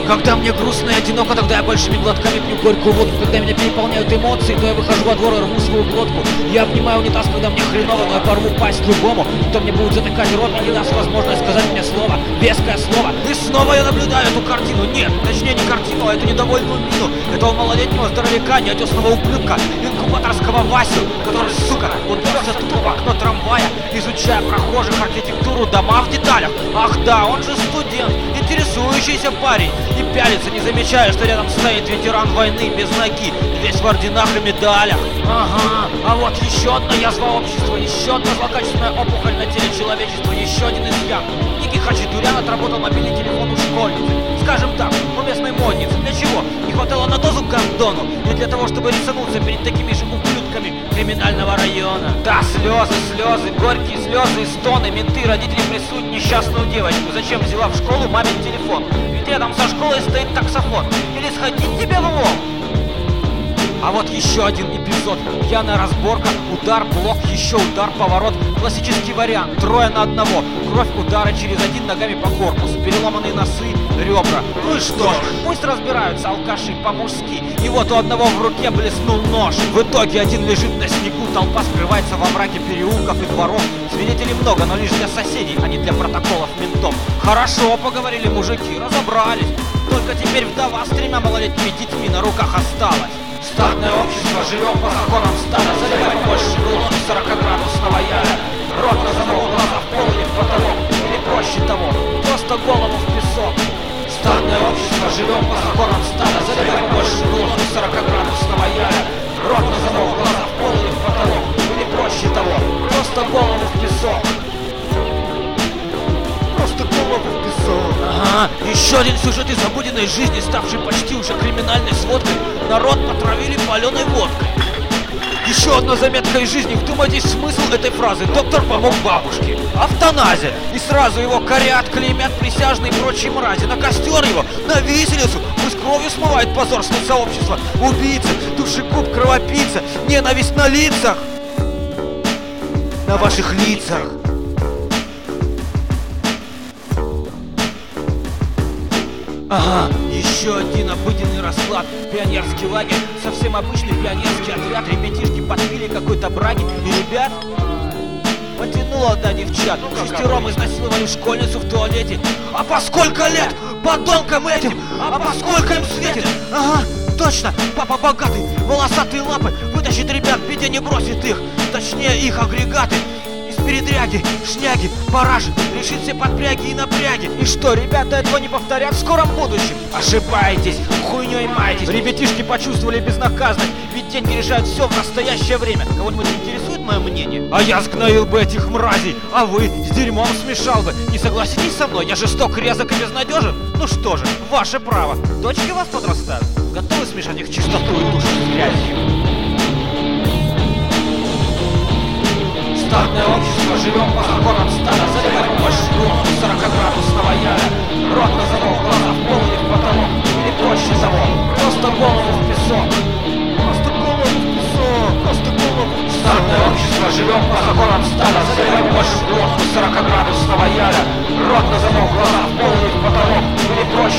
Когда мне грустно и одиноко, тогда я большими глотками пью горькую водку. Когда меня переполняют эмоции, то я выхожу во двор и рву свою глотку. Я обнимаю унитаз, когда мне хреново, но я порву пасть любому, кто мне будет затыкать рот и не даст возможность сказать мне слово, веское слово. И снова я наблюдаю эту картину. Нет, точнее не картину, а эту недовольную мину этого малолетнего здоровяка, неотесного ублюдка, инкубаторского Васю, который, сука, уперся тут в окно трамвая, изучая прохожих, архитектуру, дома в деталях. Ах да, он же студент, интересующийся парень, и пялится, не замечая, что рядом стоит ветеран войны без ноги, весь в орденах и медалях. Ага, а вот еще одна язва общества, еще одна злокачественная опухоль на теле человечества, еще один изъян. Некий Хачатурян отработал мобильный телефон у школьницы. Скажем так, у местной модницы. Для чего? Не хватало на дозу гондону? Не для того, чтобы рисануться перед такими же ублюдками криминального района. Да, слезы, горькие слезы и стоны. Менты, родители прессуют несчастную девочку. Зачем взяла в школу мамин телефон? Ведь рядом со школой стоит таксофон. Или сходить тебе в МО? А вот еще один эпизод. Пьяная разборка, удар, блок, еще удар, поворот. Классический вариант, 3 на 1. Кровь, удары через 1 ногами по корпусу, переломанные носы, ребра. Ну и что ж, пусть разбираются алкаши по-мужски. И вот у одного в руке блеснул нож. В итоге один лежит на снегу, толпа скрывается во мраке переулков и дворов. Свидетелей много, но лишь для соседей, а не для протоколов ментов. Хорошо поговорили мужики, разобрались. Только теперь вдова с 3 малолетними детьми на руках осталась. Стадное общество, живем по законам стада. Заливай больше глотки 40-градусного яда. Рот на замок, глаза в пол или в потолок. Или проще того, просто голову в песок. Стадное общество, живем по законам стада. Заливай больше глотки 40-градусного яда. Рот на замок, глаза в пол или в потолок. Или проще того, просто голову в песок. Просто голову в песок. Ага, еще один сюжет из обыденной жизни, ставший почти уже криминальной сводкой. Народ потравили паленой водкой. Еще одна заметка из жизни. Вдумайтесь в смысл этой фразы. Доктор помог бабушке. Автоназия. И сразу его корят, клеймят присяжные и прочие мрази. На костер его, на виселицу. Пусть кровью смывает позор с лица общества. Убийца, душегуб, кровопийца. Ненависть на лицах. На ваших лицах. Ага, еще один обыденный расклад. Пионерский лагерь, совсем обычный пионерский отряд. Ребятишки подпили какой-то браги. И ребят потянуло до девчат. 6 изнасиловали школьницу в туалете. А по сколько лет подонкам этим? А по сколько им светит? Ага, точно, папа богатый, волосатые лапы. Вытащит ребят, в беде не бросит их. Точнее, их агрегаты. Передряги, шняги, параши, решит все подпряги и напряги. И что, ребята этого не повторят в скором будущем? Ошибаетесь, хуйней маетесь. Ребятишки почувствовали безнаказанность, ведь деньги решают все в настоящее время. Кого-нибудь интересует мое мнение? А я сгноил бы этих мразей, а вы с дерьмом смешал бы. Не согласитесь со мной? Я жесток, резок и безнадежен? Ну что же, ваше право. Дочки у вас подрастают? Готовы смешать их чистоту и душу с грязью? Стадное общество, живем по законам стада. Заливай больше глотку 40-градусного яда. Рот на замок, глаза в пол или в потолок. Или проще того, просто голову в песок. Просто голову в песок. Просто голову в песок. Стадное общество, живем по законам стада. Заливай больше глотку 40-градусного яда. Рот на замок, глаза в пол или в потолок. Или проще